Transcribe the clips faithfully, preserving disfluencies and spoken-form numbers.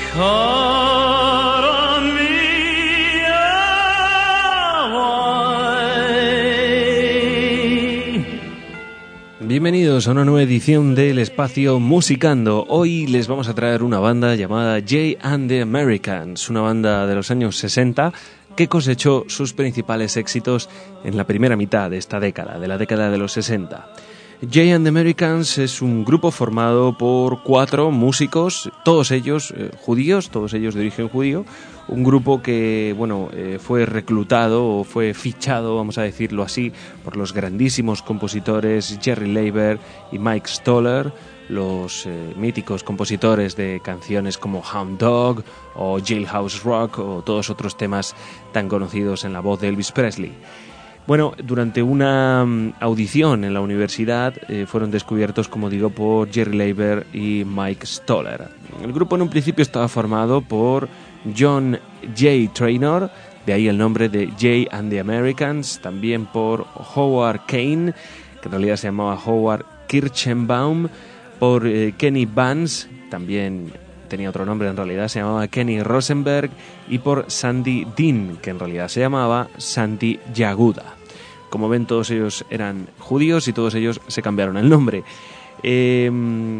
Bienvenidos a una nueva edición del Espacio Musicando. Hoy les vamos a traer una banda llamada Jay and the Americans, una banda de los años sesenta que cosechó sus principales éxitos en la primera mitad de esta década, de la década de los sesenta. Jay and the Americans es un grupo formado por cuatro músicos, todos ellos eh, judíos, todos ellos de origen judío, un grupo que, bueno, eh, fue reclutado o fue fichado, vamos a decirlo así, por los grandísimos compositores Jerry Leiber y Mike Stoller, los eh, míticos compositores de canciones como Hound Dog o Jailhouse Rock o todos otros temas tan conocidos en la voz de Elvis Presley. Bueno, durante una audición en la universidad eh, fueron descubiertos, como digo, por Jerry Leiber y Mike Stoller. El grupo en un principio estaba formado por John J. Traynor, de ahí el nombre de Jay and the Americans, también por Howard Kane, que en realidad se llamaba Howard Kirchenbaum, por eh, Kenny Vance, también tenía otro nombre en realidad, se llamaba Kenny Rosenberg, y por Sandy Dean, que en realidad se llamaba Sandy Yaguda. Como ven, todos ellos eran judíos y todos ellos se cambiaron el nombre. Eh,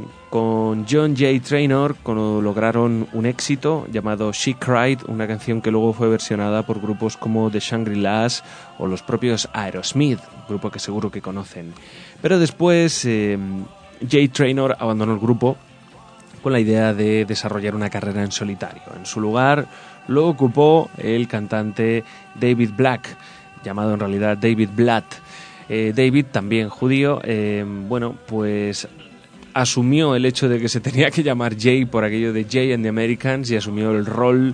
con John J. Traynor lograron un éxito llamado She Cried, una canción que luego fue versionada por grupos como The Shangri-Las o los propios Aerosmith, grupo que seguro que conocen. Pero después eh, J. Traynor abandonó el grupo con la idea de desarrollar una carrera en solitario. En su lugar lo ocupó el cantante David Black, llamado en realidad David Blatt. Eh, David, también judío, eh, bueno, pues asumió el hecho de que se tenía que llamar Jay por aquello de Jay and the Americans y asumió el rol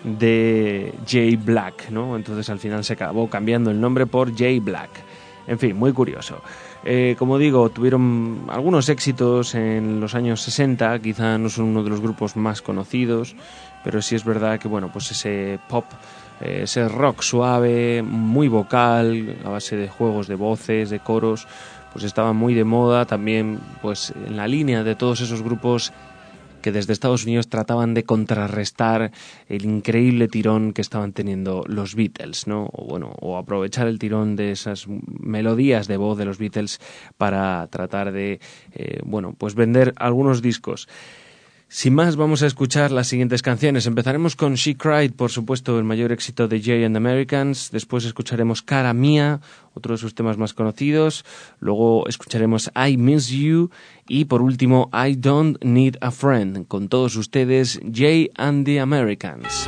de Jay Black, ¿no? Entonces al final se acabó cambiando el nombre por Jay Black. En fin, muy curioso. Eh, como digo, tuvieron algunos éxitos en los años sesenta, quizá no son uno de los grupos más conocidos, pero sí es verdad que, bueno, pues ese pop, eh, ese rock suave, muy vocal, a base de juegos de voces, de coros, pues estaba muy de moda también, pues en la línea de todos esos grupos que desde Estados Unidos trataban de contrarrestar el increíble tirón que estaban teniendo los Beatles, ¿no? O bueno, o aprovechar el tirón de esas melodías de voz de los Beatles para tratar de, eh, bueno, pues vender algunos discos. Sin más, vamos a escuchar las siguientes canciones. Empezaremos con She Cried, por supuesto, el mayor éxito de Jay and the Americans. Después escucharemos Cara Mía, otro de sus temas más conocidos. Luego escucharemos I Miss You. Y por último, I Don't Need a Friend. Con todos ustedes, Jay and the Americans.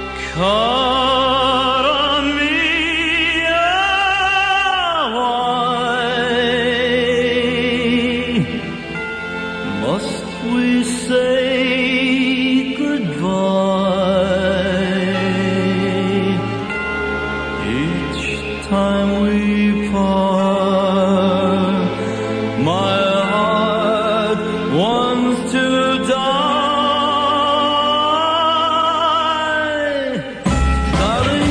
Cara mía, why must we say time we part? My heart wants to die. Darling,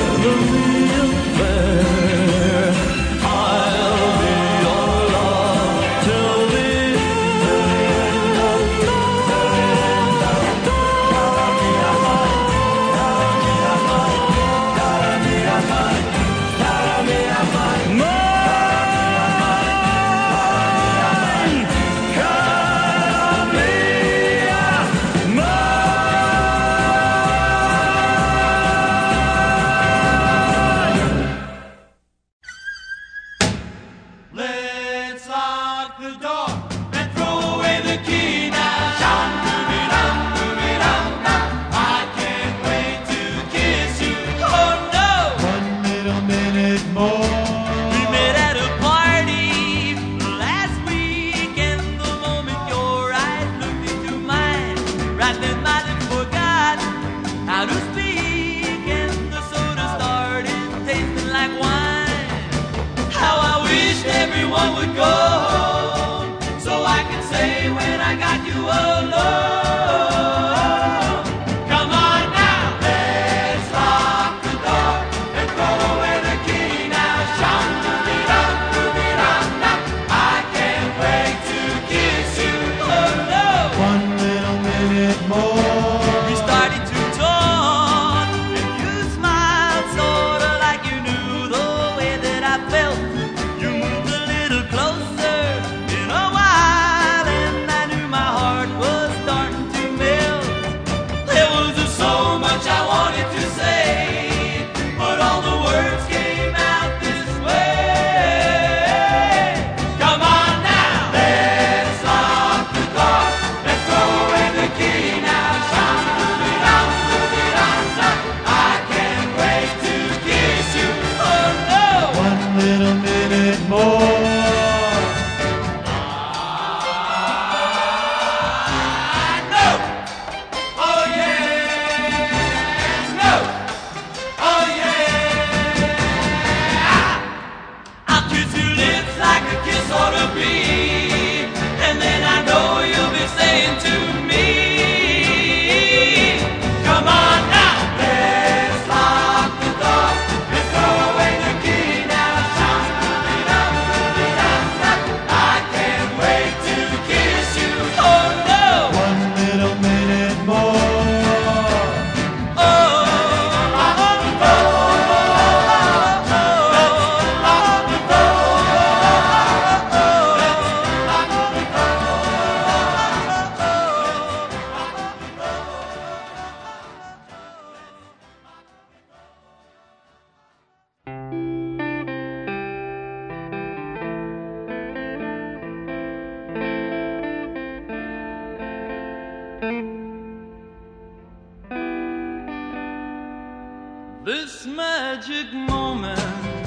This magic moment,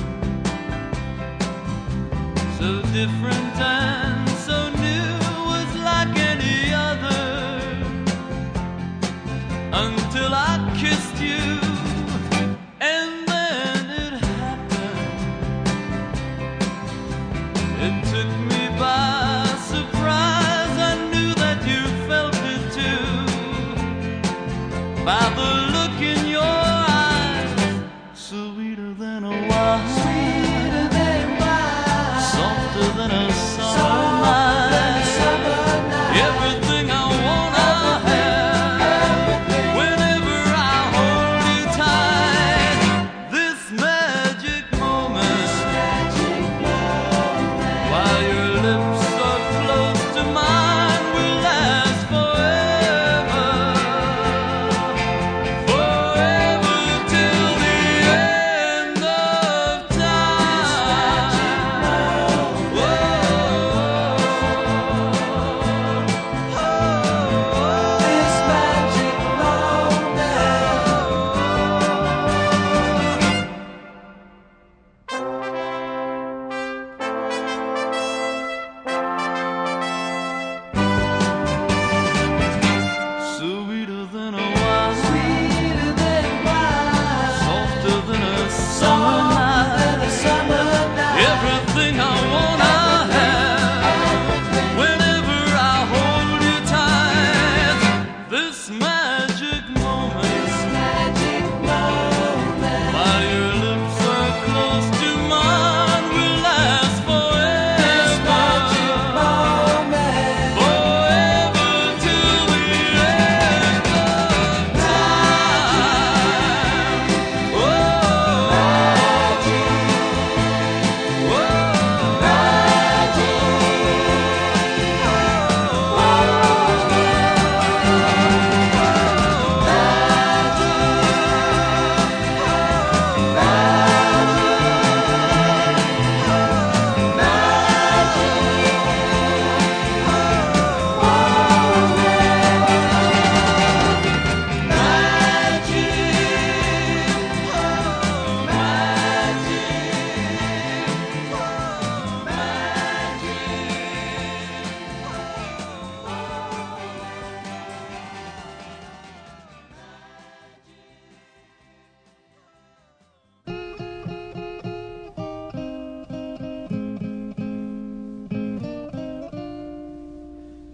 so different and so new, was like any other, until I kissed you, and then it happened. It took me by surprise. I knew that you felt it too, by the look in your eyes, sweeter than a wine, sweeter than wine, softer than a song.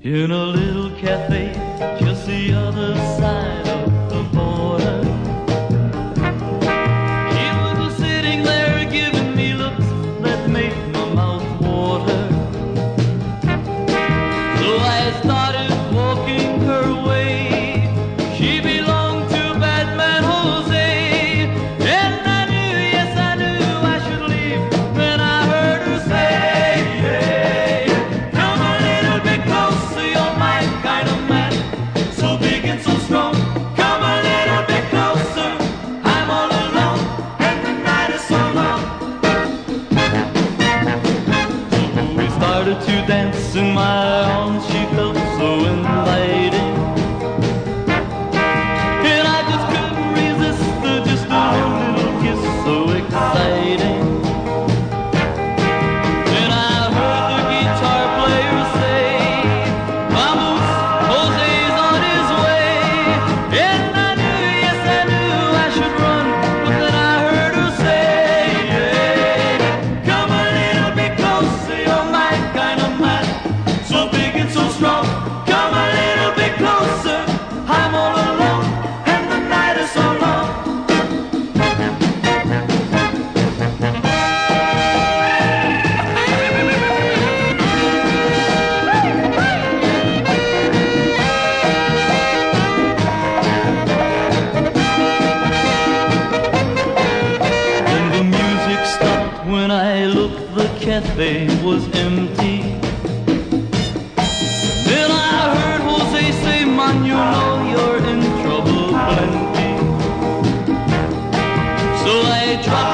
in a little cafe just the other side of the border. She was sitting there giving me looks that made my mouth water. So I started walking her way. She belonged to Batman Jose, and I knew, yes I knew I should leave when I heard her say, hey, come a little bit closer, you're my kind of man, so big and so strong. Come a little bit closer, I'm all alone, and the night is so long. So we started to dance in my arms, she felt so inviting. And I just couldn't resist her, just a little kiss so exciting. Then I heard the guitar player say, vamos, Jose's on his way. And I knew, yes I knew I should run, but then I heard her say, hey, come a little bit closer, you're my kind of man, so big and so strong. Come a little bit closer, I'm all alone, and the night is so long. And the music stopped when I looked, the cafe was empty. Then I heard Jose say, man, you know you're in trouble plenty. So I dropped